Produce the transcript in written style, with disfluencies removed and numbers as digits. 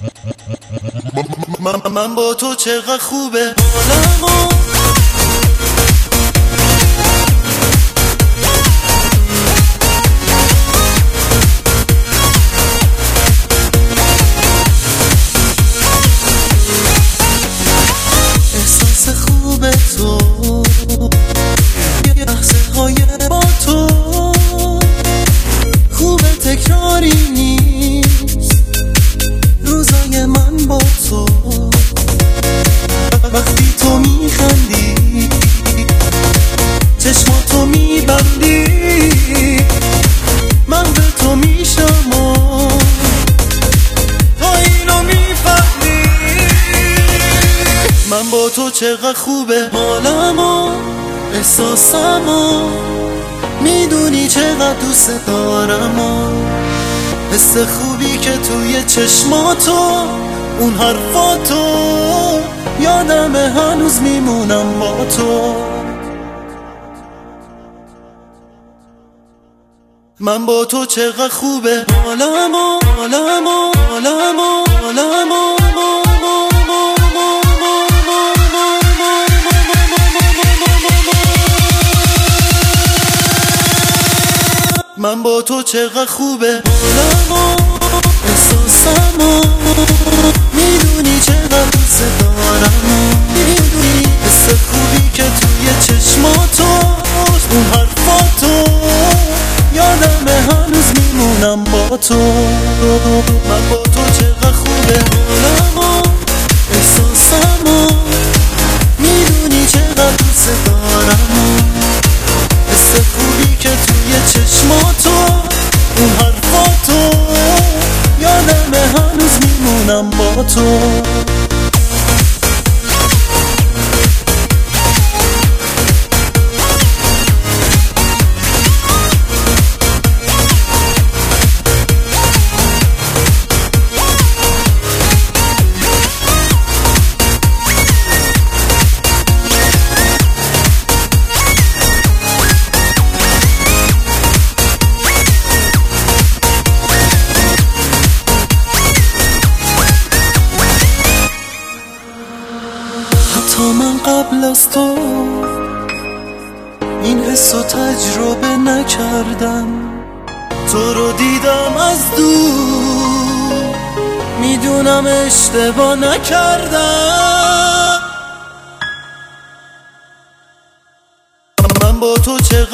من با تو چقدر خوبه حالمو، احساس خوبه تو، لحظه های با تو خوبه، تکراری نیست روزای من با تو. وقتی تو میخندی چشماتو میبندی، من به تو میشم و تو اینو میفهمی. من با تو چقدر خوبه حالمو، احساسمو، میدونی چقدر دوست دارمو، حس خوبی که توی چشماتو، اون حرفاتو یادمه، هنوز میمونم با تو. من با تو چقدر خوبه حالمو، حالمو، حالمو، حالمو. من با تو چقدر خوبه حالمو، احساسمو، میدونی چقدر دوست دارمو، میدونی حس خوبی که توی چشماتو، اون حرفاتو یادمه، هنوز میمونم با تو. من با تو چقدر خوبه حالمو، احساسمو، میدونی چقدر دوست دارمو، حس خوبی که توی چشماتو، اون حرفاتو یادمه، هنوز میمونم با تو. تا من قبل از تو این حسو تجربه نکردم، تو رو دیدم از دور، میدونم اشتباه نکردم. من با تو چقدر